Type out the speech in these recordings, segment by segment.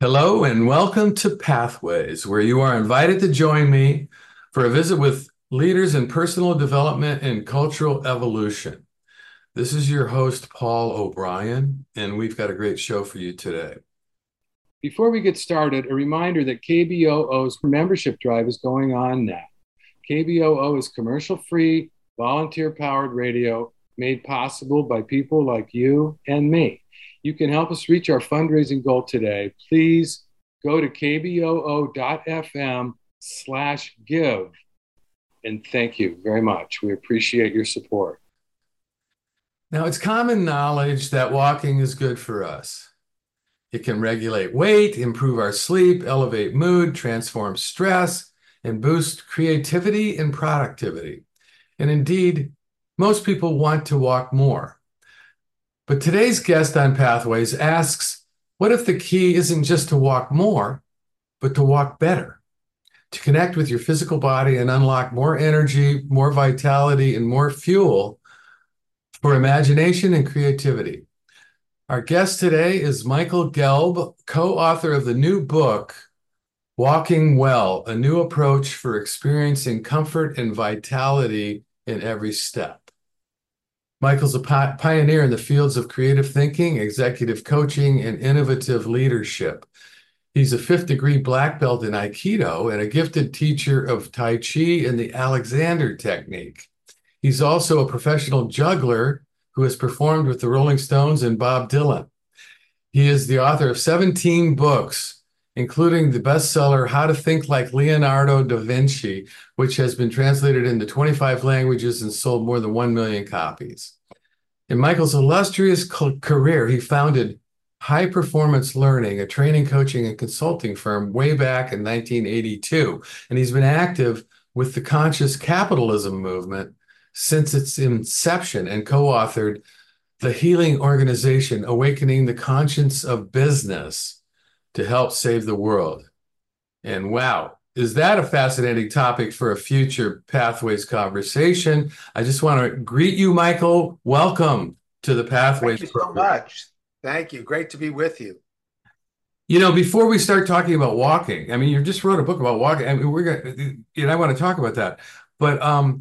Hello and welcome to Pathways, where you are invited to join me for a visit with leaders in personal development and cultural evolution. This is your host, Paul O'Brien, and we've got a great show for you today. Before we get started, a reminder that KBOO's membership drive is going on now. KBOO is commercial-free, volunteer-powered radio made possible by people like you and me. You can help us reach our fundraising goal today. Please go to kboo.fm/give. And thank you very much. We appreciate your support. Now, it's common knowledge that walking is good for us. It can regulate weight, improve our sleep, elevate mood, transform stress, and boost creativity and productivity. And indeed, most people want to walk more. But today's guest on Pathways asks, what if the key isn't just to walk more, but to walk better? To connect with your physical body and unlock more energy, more vitality, and more fuel for imagination and creativity. Our guest today is Michael Gelb, co-author of the new book, Walking Well, a new approach for experiencing comfort and vitality in every step. Michael's a pioneer in the fields of creative thinking, executive coaching, and innovative leadership. He's a fifth-degree black belt in Aikido and a gifted teacher of Tai Chi and the Alexander technique. He's also a professional juggler who has performed with the Rolling Stones and Bob Dylan. He is the author of 17 books, including the bestseller How to Think Like Leonardo da Vinci, which has been translated into 25 languages and sold more than 1 million copies. In Michael's illustrious career, he founded High Performance Learning, a training, coaching, and consulting firm way back in 1982. And he's been active with the conscious capitalism movement since its inception and co-authored the healing organization, Awakening the Conscience of Business to help save the world. And wow, is that a fascinating topic for a future Pathways conversation? I just want to greet you, Michael. Welcome to the Pathways Thank you so program. much. Thank you. Great to be with you. You know, before we start talking about walking, I mean, you just wrote a book about walking. I mean, I want to talk about that. But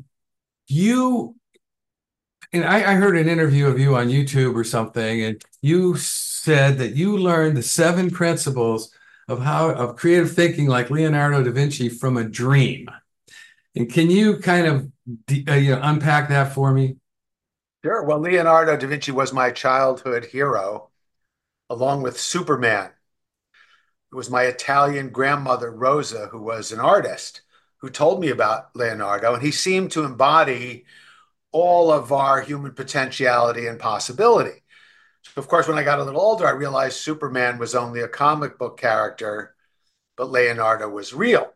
you, and I heard an interview of you on YouTube or something, and you said that you learned the 7 principles of creative thinking like Leonardo da Vinci from a dream. And can you kind of unpack that for me? Sure. Well, Leonardo da Vinci was my childhood hero, along with Superman. It was my Italian grandmother, Rosa, who was an artist, who told me about Leonardo, and he seemed to embody all of our human potentiality and possibility. So, of course, when I got a little older, I realized Superman was only a comic book character, but Leonardo was real.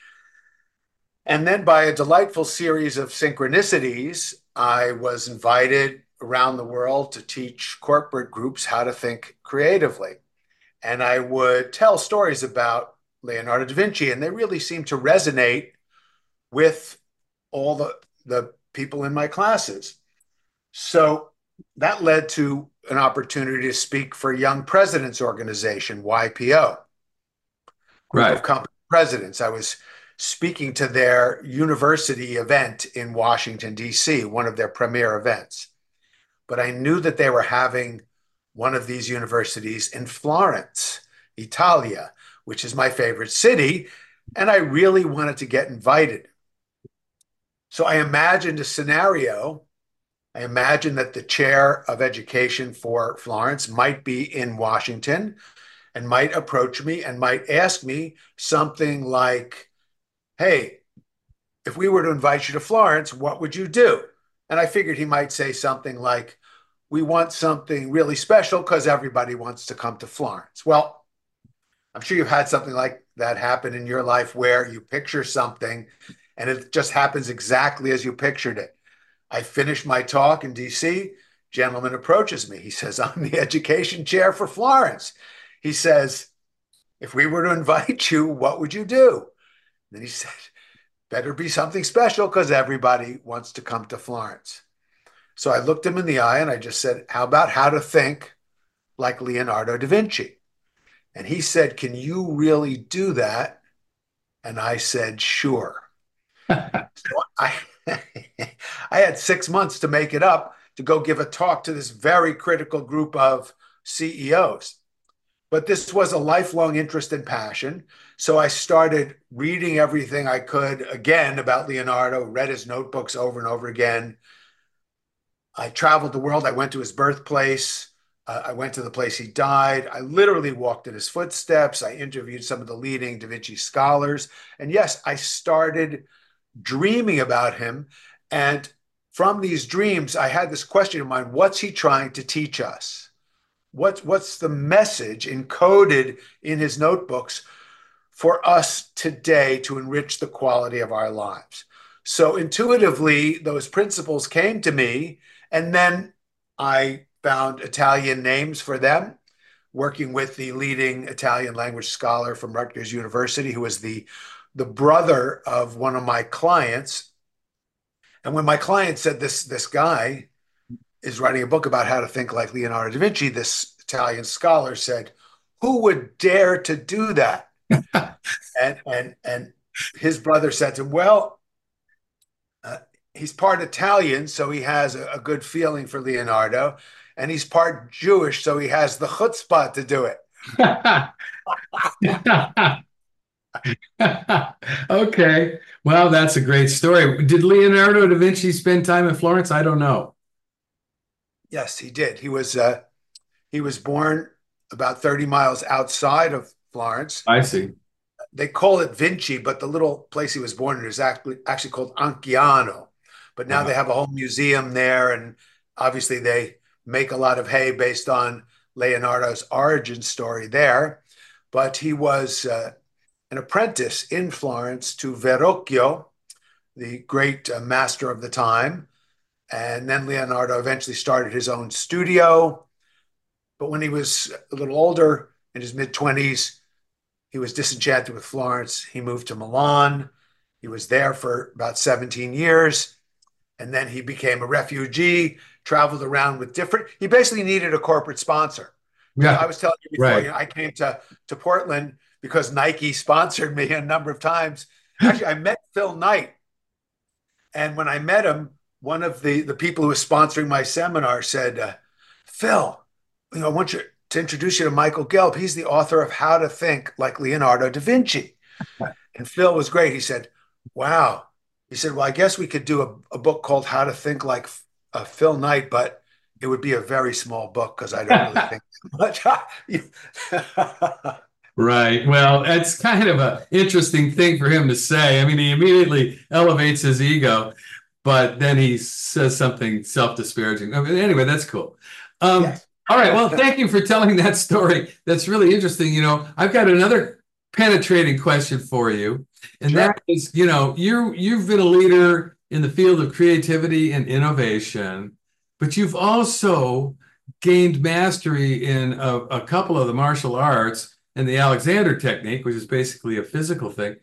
And then by a delightful series of synchronicities, I was invited around the world to teach corporate groups how to think creatively. And I would tell stories about Leonardo da Vinci, and they really seemed to resonate with all the people in my classes. So that led to an opportunity to speak for Young Presidents Organization, YPO, Group Right. of Company Presidents. I was speaking to their university event in Washington, D.C., one of their premier events. But I knew that they were having one of these universities in Florence, Italia, which is my favorite city, and I really wanted to get invited. So I imagined a scenario. I imagined that the chair of education for Florence might be in Washington and might approach me and might ask me something like, hey, if we were to invite you to Florence, what would you do? And I figured he might say something like, we want something really special because everybody wants to come to Florence. Well, I'm sure you've had something like that happen in your life where you picture something and it just happens exactly as you pictured it. I finished my talk in DC. Gentleman approaches me. He says, I'm the education chair for Florence. He says, if we were to invite you, what would you do? Then he said, better be something special because everybody wants to come to Florence. So I looked him in the eye and I just said, how about how to think like Leonardo da Vinci? And he said, "Can you really do that?" And I said, "Sure." So I had 6 months to make it up to go give a talk to this very critical group of CEOs. But this was a lifelong interest and passion. So I started reading everything I could again about Leonardo, read his notebooks over and over again. I traveled the world. I went to his birthplace. I went to the place he died. I literally walked in his footsteps. I interviewed some of the leading Da Vinci scholars. And yes, I started dreaming about him. And from these dreams, I had this question in mind: what's he trying to teach us? What's the message encoded in his notebooks for us today to enrich the quality of our lives? So intuitively, those principles came to me, and then I found Italian names for them, working with the leading Italian language scholar from Rutgers University, who was the brother of one of my clients. And when my client said this guy is writing a book about how to think like Leonardo da Vinci, this Italian scholar said, "Who would dare to do that?" And his brother said to him, "Well, he's part Italian, so he has a good feeling for Leonardo, and he's part Jewish, so he has the chutzpah to do it." Okay. Well, that's a great story. Did Leonardo da Vinci spend time in Florence? I don't know. Yes, he did. He was born about 30 miles outside of Florence. I see. They call it Vinci, but the little place he was born in is actually called Anciano. But now they have a whole museum there, and obviously they make a lot of hay based on Leonardo's origin story there. But he was an apprentice in Florence to Verrocchio, the great master of the time. And then Leonardo eventually started his own studio. But when he was a little older, in his mid-20s, he was disenchanted with Florence. He moved to Milan. He was there for about 17 years. And then he became a refugee, traveled around with he basically needed a corporate sponsor. Yeah. I was telling you before, Right. I came to Portland because Nike sponsored me a number of times. Actually, I met Phil Knight. And when I met him, one of the people who was sponsoring my seminar said, "Phil, I want you to introduce you to Michael Gelb. He's the author of How to Think Like Leonardo da Vinci." And Phil was great. He said, "Wow." He said, "Well, I guess we could do a book called How to Think Like Phil Knight, but it would be a very small book because I don't really think much." Right. Well, it's kind of an interesting thing for him to say. I mean, he immediately elevates his ego, but then he says something self-disparaging. I mean, anyway, that's cool. Yes. All right. Well, thank you for telling that story. That's really interesting. I've got another penetrating question for you, and Sure. that is, you've been a leader in the field of creativity and innovation, but you've also gained mastery in a couple of the martial arts and the Alexander technique, which is basically a physical thing.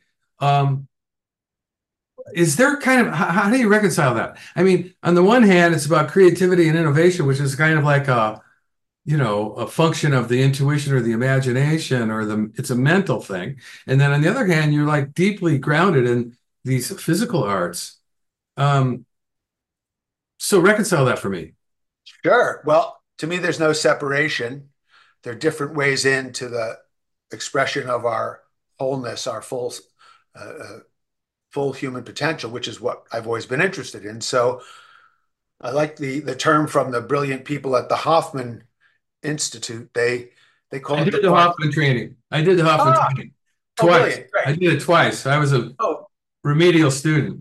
Is there how do you reconcile that? I mean, on the one hand, it's about creativity and innovation, which is kind of like a function of the intuition or the imagination, or it's a mental thing. And then on the other hand, you're like deeply grounded in these physical arts. So reconcile that for me. Sure. Well, to me, there's no separation. There are different ways into the expression of our wholeness, our full human potential, which is what I've always been interested in. So I like the term from the brilliant people at the Hoffman Institute. They call I it did the Hoffman training. I did the Hoffman training twice. Brilliant. Great. I did it twice. I was a remedial student.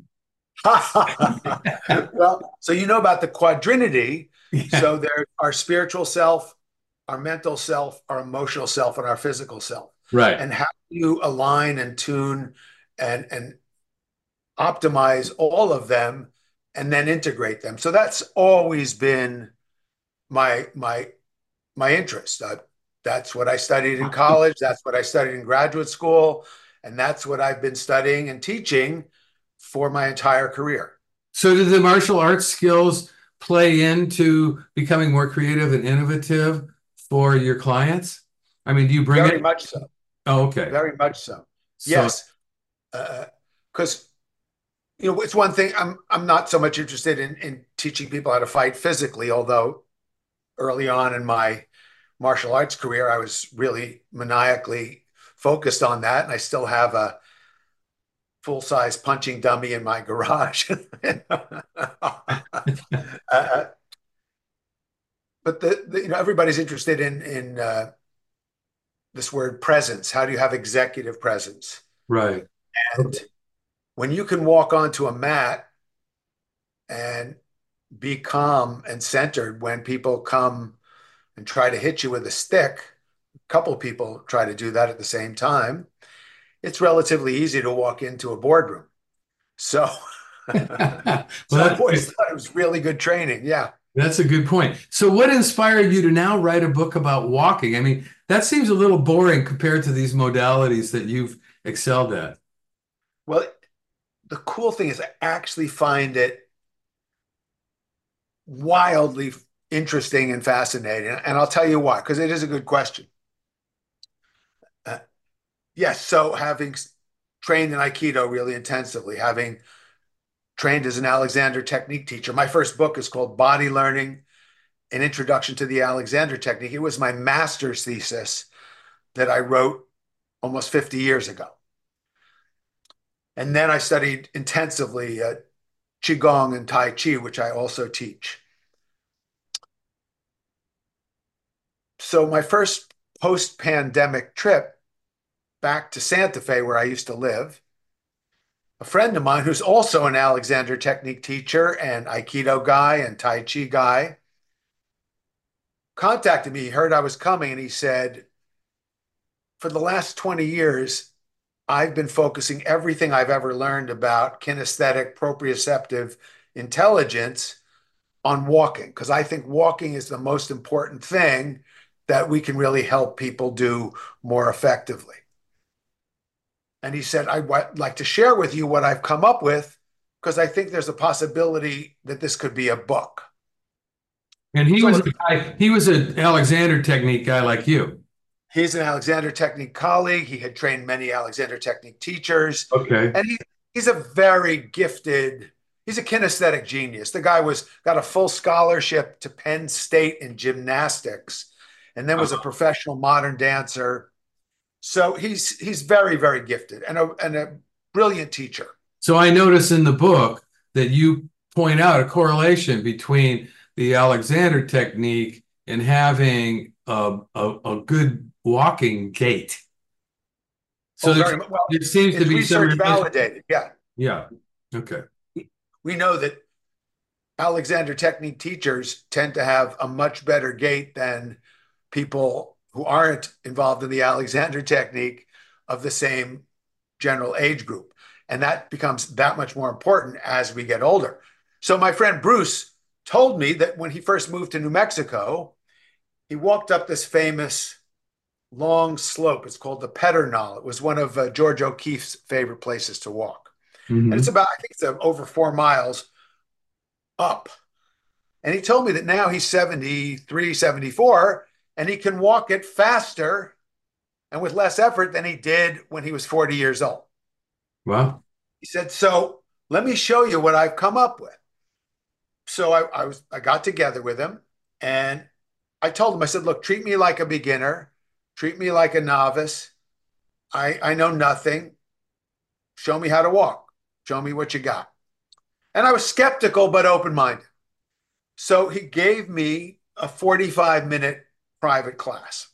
Well, so you know about the quadrinity. Yeah. So there's our spiritual self, our mental self, our emotional self, and our physical self. Right. And how do you align and tune and optimize all of them and then integrate them? So that's always been my interest. That's what I studied in college. That's what I studied in graduate school. And that's what I've been studying and teaching for my entire career. So do the martial arts skills play into becoming more creative and innovative for your clients? I mean, do you bring Very it? much so. Oh, okay. Very much so. So, Yes, because it's one thing. I'm not so much interested in teaching people how to fight physically, although early on in my martial arts career, I was really maniacally focused on that, and I still have a full-size punching dummy in my garage. uh, but everybody's interested in this word presence. How do you have executive presence? right. And when you can walk onto a mat and be calm and centered when people come and try to hit you with a stick, a couple people try to do that at the same time, it's relatively easy to walk into a boardroom. So, Well, so I've always thought it was really good training. Yeah. that's a good point. So, what inspired you to now write a book about walking? I mean, that seems a little boring compared to these modalities that you've excelled at. Well, the cool thing is I actually find it wildly interesting and fascinating. And I'll tell you why, because it is a good question. Uh, yes. So having trained in Aikido really intensively, having trained as an Alexander Technique teacher, my first book is called Body Learning, An Introduction to the Alexander Technique. It was my master's thesis that I wrote almost 50 years ago. And then I studied intensively Qigong and Tai Chi, which I also teach. So my first post-pandemic trip back to Santa Fe, where I used to live, a friend of mine who's also an Alexander Technique teacher and Aikido guy and Tai Chi guy contacted me. He heard I was coming and he said, for the last 20 years, I've been focusing everything I've ever learned about kinesthetic proprioceptive intelligence on walking, because I think walking is the most important thing that we can really help people do more effectively. And he said, I'd like to share with you what I've come up with, because I think there's a possibility that this could be a book. And he So was a guy, he was an Alexander Technique guy like you. he's an Alexander Technique colleague. He had trained many Alexander Technique teachers. Okay. And he's a very gifted, he's a kinesthetic genius. The guy got a full scholarship to Penn State in gymnastics and then was a professional modern dancer. So he's very, very gifted and a brilliant teacher. So I notice in the book that you point out a correlation between the Alexander Technique and having a good walking gait. So Well, there seems to it's be some research relation. validated. Yeah. Yeah. Okay. We know that Alexander Technique teachers tend to have a much better gait than people who aren't involved in the Alexander Technique of the same general age group. And that becomes that much more important as we get older. So my friend Bruce told me that when he first moved to New Mexico, he walked up this famous long slope. It's called the Pedernal. It was one of George O'Keeffe's favorite places to walk. And it's Mhm. about, I think it's over 4 miles up. And he told me that now he's 73, 74, and he can walk it faster and with less effort than he did when he was 40 years old. Wow. He said, so let me show you what I've come up with. So I got together with him and I told him, I said, look, treat me like a beginner, treat me like a novice. I know nothing. Show me how to walk. Show me what you got. And I was skeptical, but open-minded. So he gave me a 45-minute private class.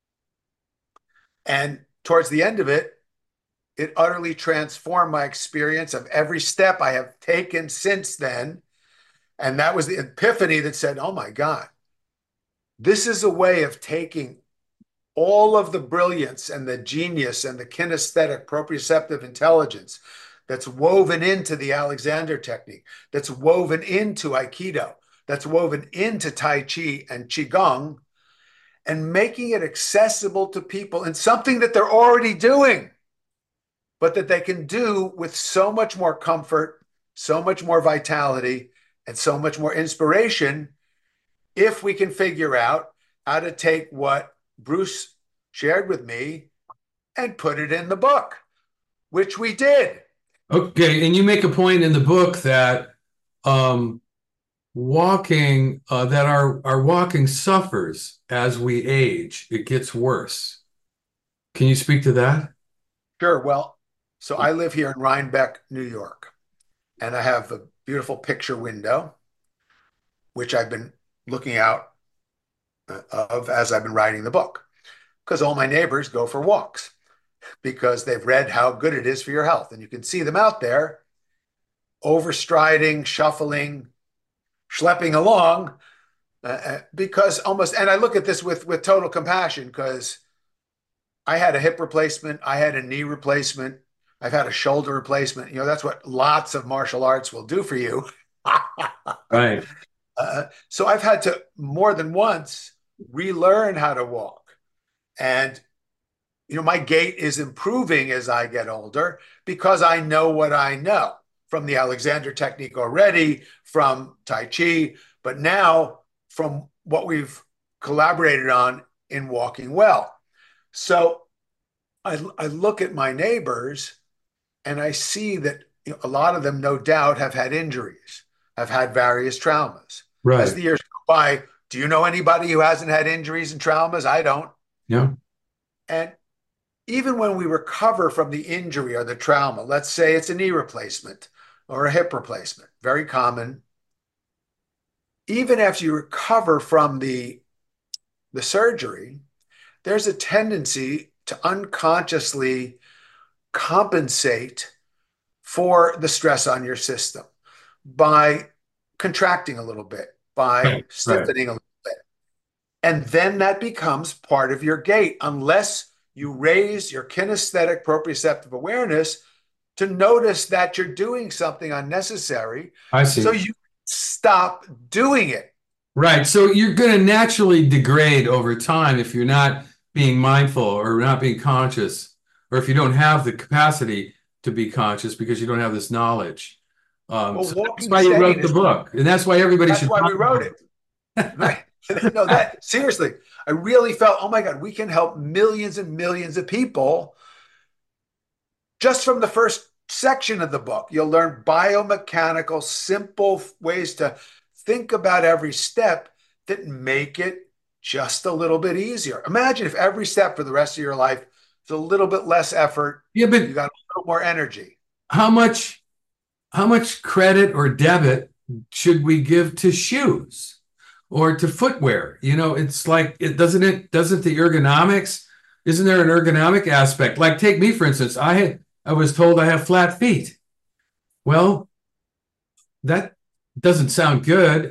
And towards the end of it, it utterly transformed my experience of every step I have taken since then. And that was the epiphany that said, oh my God, this is a way of taking all of the brilliance and the genius and the kinesthetic proprioceptive intelligence that's woven into the Alexander Technique, that's woven into Aikido, that's woven into Tai Chi and Qigong, and making it accessible to people in something that they're already doing, but that they can do with so much more comfort, so much more vitality, and so much more inspiration if we can figure out how to take what Bruce shared with me and put it in the book, which we did. Okay, and you make a point in the book that walking that our walking suffers as we age. It gets worse. Can you speak to that? Sure. Well, so I live here in Rhinebeck, New York, and I have a beautiful picture window, which I've been looking out of as I've been writing the book, because all my neighbors go for walks because they've read how good it is for your health. And you can see them out there overstriding, shuffling, schlepping along because almost, and I look at this with total compassion because I had a hip replacement, I had a knee replacement, I've had a shoulder replacement. You know, that's what lots of martial arts will do for you. Right. So I've had to more than once relearn how to walk. And, you know, my gait is improving as I get older because I know what I know from the Alexander technique already, from Tai Chi, but now from what we've collaborated on in walking well. So I look at my neighbors and I see that, you know, a lot of them, no doubt, have had injuries, have had various traumas. As Right. the years go by, do you know anybody who hasn't had injuries and traumas? I don't. Yeah. And even when we recover from the injury or the trauma, let's say it's a knee replacement or a hip replacement, very common. Even after you recover from the surgery, there's a tendency to unconsciously compensate for the stress on your system by contracting a little bit, by Right. Right. stiffening a little bit. And then that becomes part of your gait, unless you raise your kinesthetic proprioceptive awareness to notice that you're doing something unnecessary. I So see. you stop doing it. Right. So you're going to naturally degrade over time if you're not being mindful or not being conscious, or if you don't have the capacity to be conscious because you don't have this knowledge. Well, So that's walking why you wrote sane the is, book, and that's why everybody that's should why we talk wrote about it. Right. No, that seriously, I really felt, oh my God, we can help millions and millions of people just from the first section of the book. You'll learn biomechanical, simple ways to think about every step that make it just a little bit easier. Imagine if every step for the rest of your life is a little bit less effort, it. Yeah, but you got a little more energy. how much how much credit or debit should we give to shoes or to footwear? You know, it's like it doesn't the ergonomics, isn't there an ergonomic aspect? Like take me for instance, I was told I have flat feet. Well, that doesn't sound good.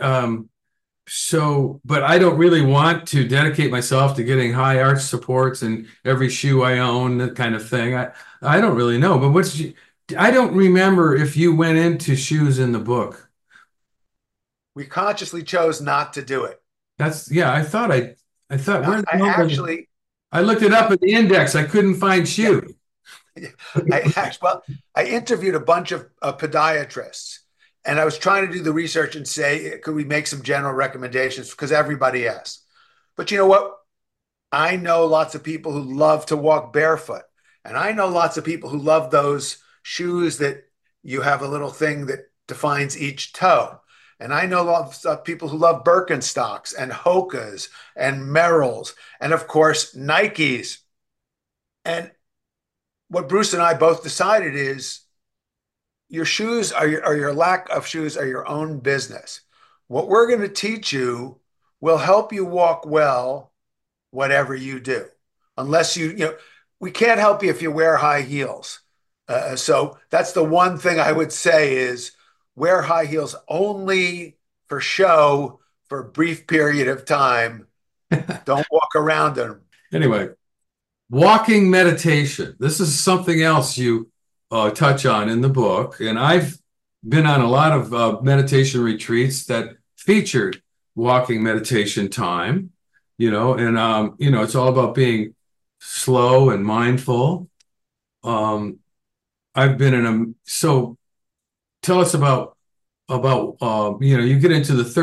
But I don't really want to dedicate myself to getting high arch supports in every shoe I own, that kind of thing. I don't really know, but I don't remember if you went into shoes in the book. We consciously chose not to do it. Yeah, I thought where the I hell was it? actually, I looked it up in the index. I couldn't find yeah, shoe. I actually, well, I interviewed a bunch of podiatrists, and I was trying to do the research and say, could we make some general recommendations? Because everybody asks. But you know what? I know lots of people who love to walk barefoot, and I know lots of people who love those shoes that you have a little thing that defines each toe. And I know lots of people who love Birkenstocks and Hokas and Merrells, and of course Nikes. And what Bruce and I both decided is your shoes or your lack of shoes are your own business. What we're going to teach you will help you walk well, whatever you do, unless you know, we can't help you if you wear high heels. So that's the one thing I would say is wear high heels only for show for a brief period of time. Don't walk around in them. Anyway, walking meditation. This is something else you touch on in the book, and I've been on a lot of meditation retreats that featured walking meditation time. It's all about being slow and mindful. Um, I've been in so tell us about you get into the third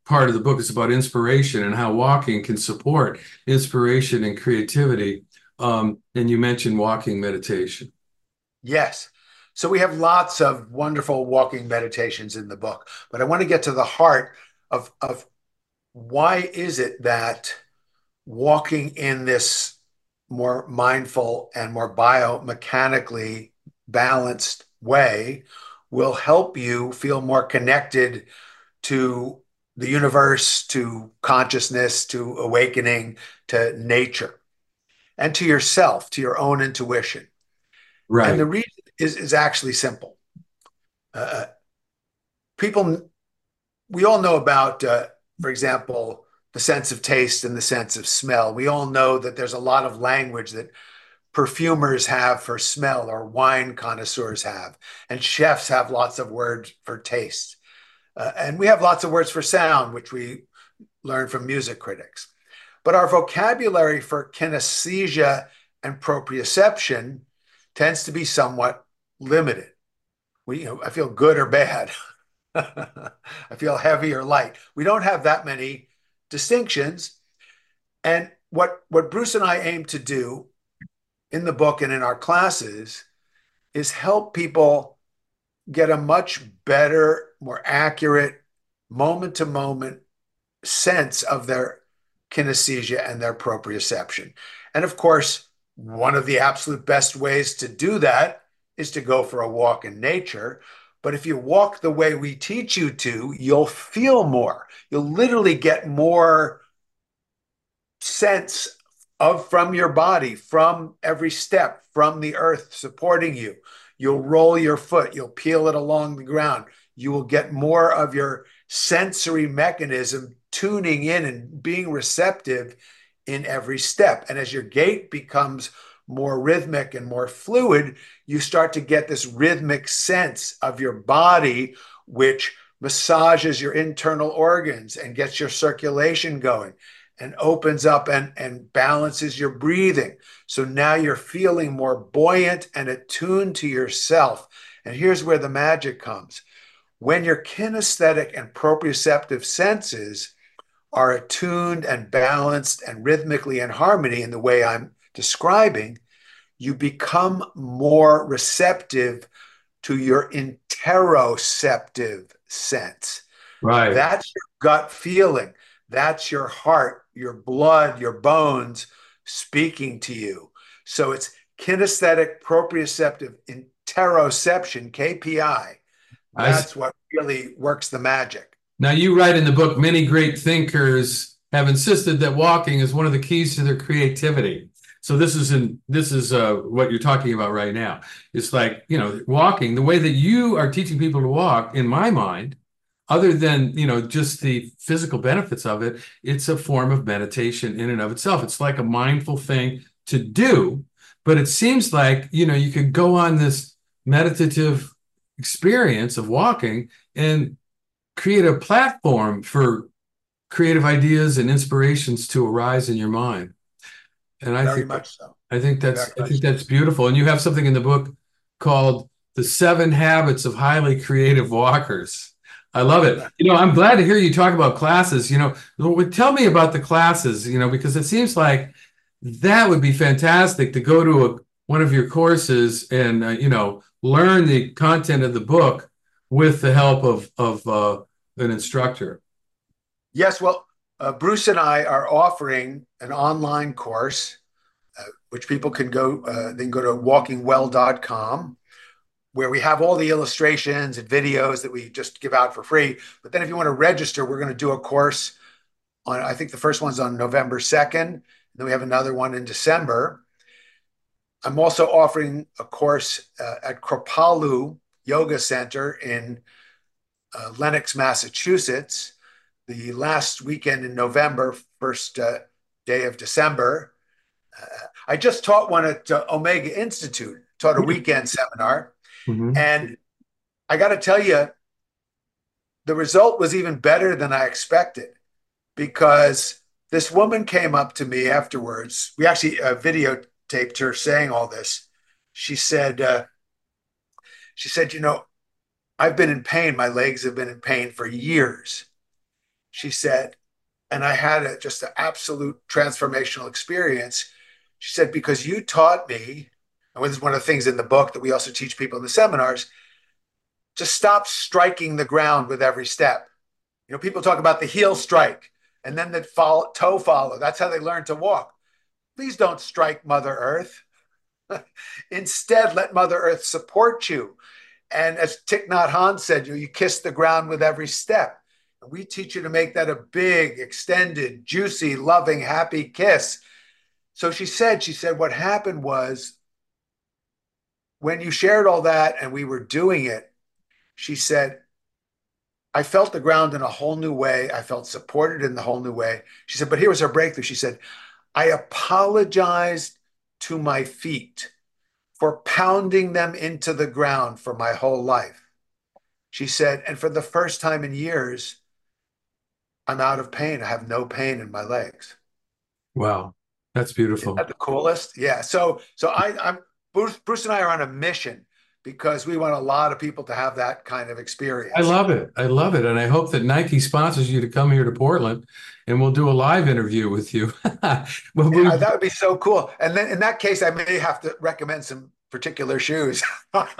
part of the book is about inspiration and how walking can support inspiration and creativity. And you mentioned walking meditation. Yes. So we have lots of wonderful walking meditations in the book, but I want to get to the heart of why is it that walking in this more mindful and more biomechanically balanced way will help you feel more connected to the universe, to consciousness, to awakening, to nature, and to yourself, to your own intuition. And Right. the reason is actually simple. Uh, people, we all know about, for example, the sense of taste and the sense of smell. We all know that there's a lot of language that perfumers have for smell, or wine connoisseurs have, and chefs have lots of words for taste. And we have lots of words for sound, which we learn from music critics. But our vocabulary for kinesthesia and proprioception tends to be somewhat limited. I feel good or bad. I feel heavy or light. We don't have that many distinctions. And what Bruce and I aim to do in the book and in our classes is help people get a much better, more accurate, moment to moment sense of their kinesthesia and their proprioception. And of course, one of the absolute best ways to do that is to go for a walk in nature. But if you walk the way we teach you to, you'll feel more. You'll literally get more sense of from your body, from every step, from the earth supporting you. You'll roll your foot, you'll peel it along the ground. You will get more of your sensory mechanism tuning in and being receptive in every step. And as your gait becomes more rhythmic and more fluid, you start to get this rhythmic sense of your body, which massages your internal organs and gets your circulation going and opens up and balances your breathing. So now you're feeling more buoyant and attuned to yourself. And here's where the magic comes. When your kinesthetic and proprioceptive senses are attuned and balanced and rhythmically in harmony in the way I'm describing, you become more receptive to your interoceptive sense. Right. That's your gut feeling. That's your heart, your blood, your bones speaking to you. So it's kinesthetic, proprioceptive, interoception, KPI. I That's what really works the magic. Now, you write in the book, many great thinkers have insisted that walking is one of the keys to their creativity. So this is what you're talking about right now. It's like, walking, the way that you are teaching people to walk, in my mind, other than, just the physical benefits of it, it's a form of meditation in and of itself. It's like a mindful thing to do, but it seems like, you could go on this meditative experience of walking and create a platform for creative ideas and inspirations to arise in your mind. And Very much so. I think Very much so. that's beautiful. And you have something in the book called The 7 Habits of Highly Creative Walkers. I love it. I'm glad to hear you talk about classes. Tell me about the classes, because it seems like that would be fantastic to go to one of your courses and, learn the content of the book with the help of an instructor. Yes, well, Bruce and I are offering an online course, which people can go, they can go to walkingwell.com, where we have all the illustrations and videos that we just give out for free. But then if you want to register, we're going to do a course on, I think the first one's on November 2nd. Then we have another one in December. I'm also offering a course at Kripalu Yoga Center in Lenox, Massachusetts, the last weekend in November, first day of December. I just taught one at Omega Institute, taught a weekend seminar. Mm-hmm. And I got to tell you, the result was even better than I expected, because this woman came up to me afterwards. We actually videotaped her saying all this. She said, I've been in pain. My legs have been in pain for years. She said, and I had just an absolute transformational experience. She said, because you taught me, and this is one of the things in the book that we also teach people in the seminars, to stop striking the ground with every step. You know, people talk about the heel strike and then the toe follow. That's how they learn to walk. Please don't strike Mother Earth. Instead, let Mother Earth support you. And as Thich Nhat Hanh said, you kiss the ground with every step. And we teach you to make that a big, extended, juicy, loving, happy kiss. So she said, what happened was when you shared all that and we were doing it, she said, I felt the ground in a whole new way. I felt supported in the whole new way. She said, but here was her breakthrough. She said, I apologized to my feet for pounding them into the ground for my whole life. She said, and for the first time in years, I'm out of pain. I have no pain in my legs. Wow. That's beautiful. Isn't that the coolest? Yeah. So I'm Bruce and I are on a mission because we want a lot of people to have that kind of experience. I love it. I love it. And I hope that Nike sponsors you to come here to Portland and we'll do a live interview with you. That would be so cool. And then in that case, I may have to recommend some particular shoes. That's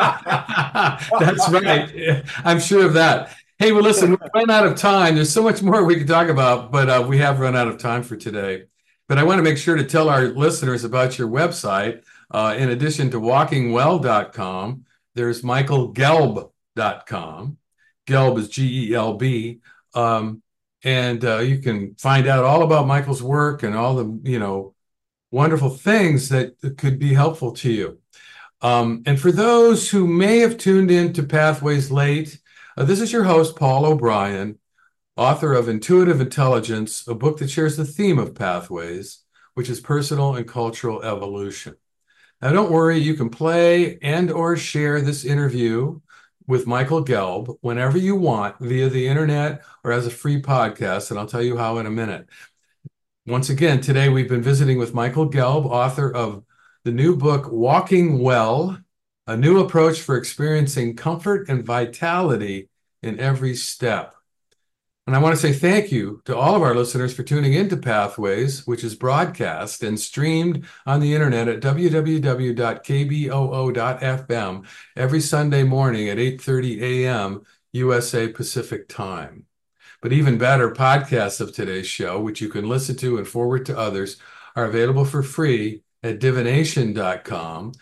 right. I'm sure of that. Hey, well, listen, we've run out of time. There's so much more we could talk about, but we have run out of time for today. But I want to make sure to tell our listeners about your website. In addition to walkingwell.com, there's michaelgelb.com. Gelb is Gelb. And you can find out all about Michael's work and all the, wonderful things that could be helpful to you. And for those who may have tuned in to Pathways late, this is your host, Paul O'Brien, author of Intuitive Intelligence, a book that shares the theme of Pathways, which is personal and cultural evolution. Now, don't worry, you can play and or share this interview with Michael Gelb whenever you want via the internet or as a free podcast, and I'll tell you how in a minute. Once again, today we've been visiting with Michael Gelb, author of the new book, Walking Well, a new approach for experiencing comfort and vitality in every step. And I want to say thank you to all of our listeners for tuning into Pathways, which is broadcast and streamed on the internet at www.kboo.fm every Sunday morning at 8:30 a.m. USA Pacific Time. But even better, podcasts of today's show, which you can listen to and forward to others, are available for free at divination.com,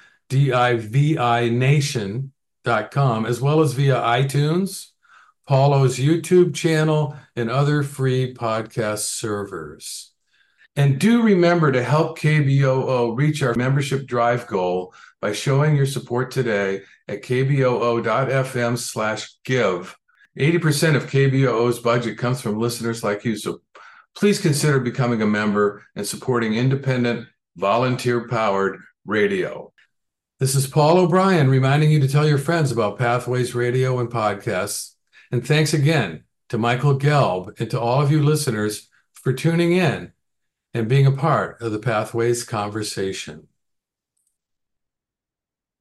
divination.com, as well as via iTunes, Paulo's YouTube channel, and other free podcast servers. And do remember to help KBOO reach our membership drive goal by showing your support today at kboo.fm/give. 80% of KBOO's budget comes from listeners like you, so please consider becoming a member and supporting independent, volunteer-powered radio. This is Paul O'Brien reminding you to tell your friends about Pathways Radio and podcasts. And thanks again to Michael Gelb and to all of you listeners for tuning in and being a part of the Pathways conversation.